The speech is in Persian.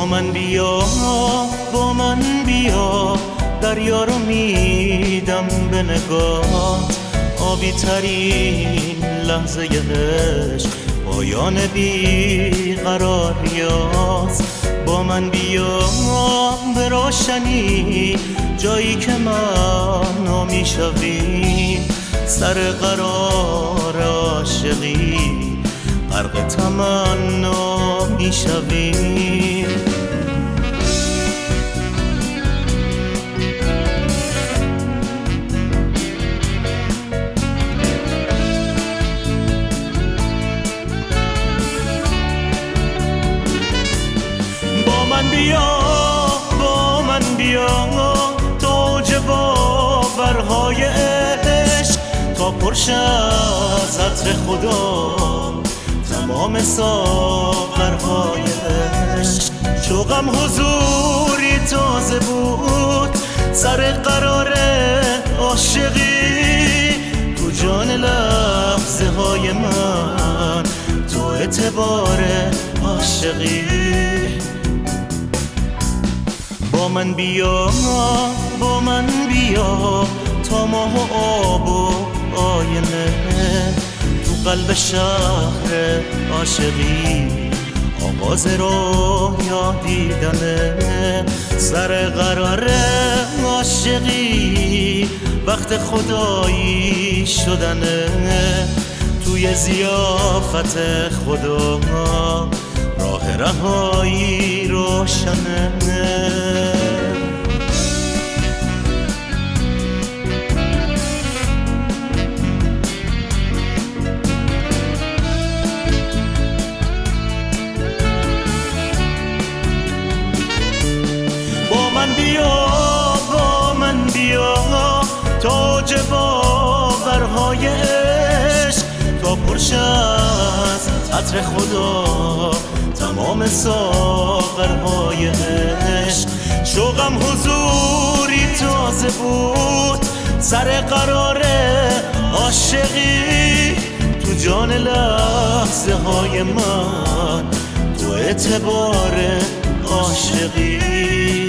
من بیا، با من بیا، دریا رو میدم به نگاه. آبی ترین لحظه عشق پایان بیقراریاست. با من بیا به روشنی، جایی که من میشویم سر قرار عاشقی، غرق تمنا میشویم. با من بیا، با من بیا، توج باورهای عشق تا پرش از عطر خدا تمام ساغرهای عشق. شوقم حضوری تازه بود، سر قرار عاشقی، تو جان لحظه های من، تو اعتبار عاشقی. با من بیا، با من بیا، تا ماه و آب و آینه تو قلب شهر عاشقی، آغاز رویا دیدنه، سر قرار عاشقی، وقت خدایی شدنه، توی ضیافت خدا راه رهایی روشنه. با من بیا، با من بیا، تاج باورهای عشق تا پرش از عطر خدا تمام ساغرهای عشق. شوقم حضوری تازه بود، سر قرار عاشقی، تو جان لحظه های من، تو اعتبار عاشقی.